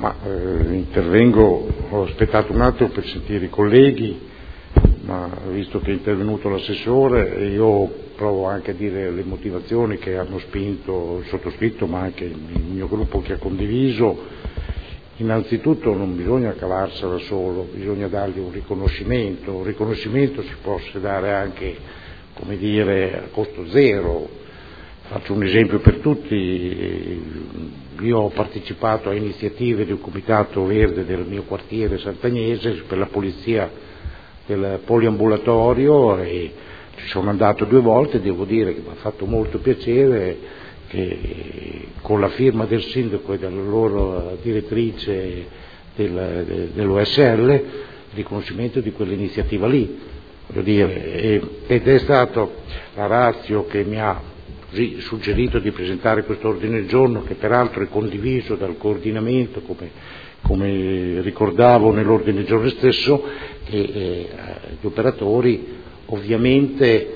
Intervengo, ho aspettato un attimo per sentire i colleghi, ma visto che è intervenuto l'assessore, io provo anche a dire le motivazioni che hanno spinto il sottoscritto, ma anche il mio gruppo che ha condiviso. Innanzitutto non bisogna cavarsela solo, bisogna dargli un riconoscimento si può dare anche, come dire, a costo zero. Faccio un esempio per tutti: io ho partecipato a iniziative del Comitato Verde del mio quartiere Sant'Agnese per la pulizia del poliambulatorio e ci sono andato 2 volte. Devo dire che mi ha fatto molto piacere che con la firma del sindaco e della loro direttrice dell'OSL il riconoscimento di quell'iniziativa lì, voglio dire, ed è stato la ratio che mi ha suggerito di presentare questo ordine del giorno, che peraltro è condiviso dal coordinamento, come ricordavo nell'ordine del giorno stesso, che gli operatori ovviamente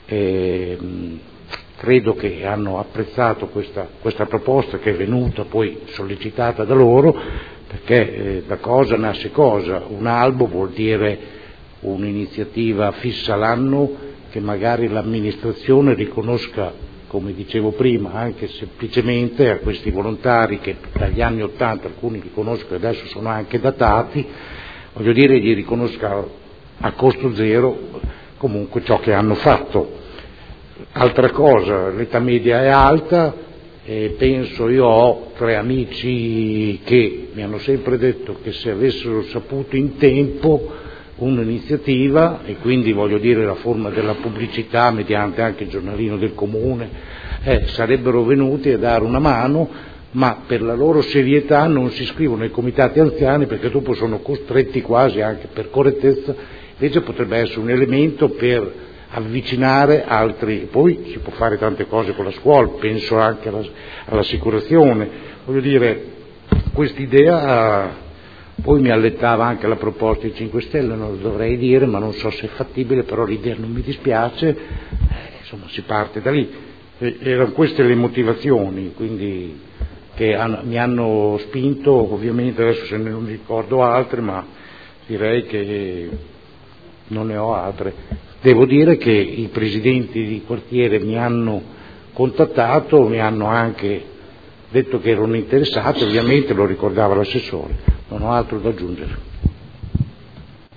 credo che hanno apprezzato questa proposta, che è venuta poi sollecitata da loro, perché da cosa nasce cosa. Un albo vuol dire un'iniziativa fissa l'anno che magari l'amministrazione riconosca, come dicevo prima, anche semplicemente a questi volontari che dagli anni '80 alcuni li conosco e adesso sono anche datati, voglio dire, gli riconosca a costo zero comunque ciò che hanno fatto. Altra cosa, l'età media è alta e penso, io ho 3 amici che mi hanno sempre detto che se avessero saputo in tempo un'iniziativa, e quindi voglio dire la forma della pubblicità mediante anche il giornalino del comune, sarebbero venuti a dare una mano, ma per la loro serietà non si iscrivono ai comitati anziani perché dopo sono costretti quasi anche per correttezza. Invece potrebbe essere un elemento per avvicinare altri. Poi si può fare tante cose con la scuola, penso anche all'assicurazione, voglio dire, quest'idea. Poi mi allettava anche la proposta dei 5 Stelle, non lo dovrei dire, ma non so se è fattibile, però l'idea non mi dispiace, insomma si parte da lì. Erano queste le motivazioni, quindi, che mi hanno spinto, ovviamente adesso se non mi ricordo altre, ma direi che non ne ho altre. Devo dire che i presidenti di quartiere mi hanno contattato, mi hanno anche detto che erano interessati, ovviamente lo ricordava l'assessore. Non ho altro da aggiungere.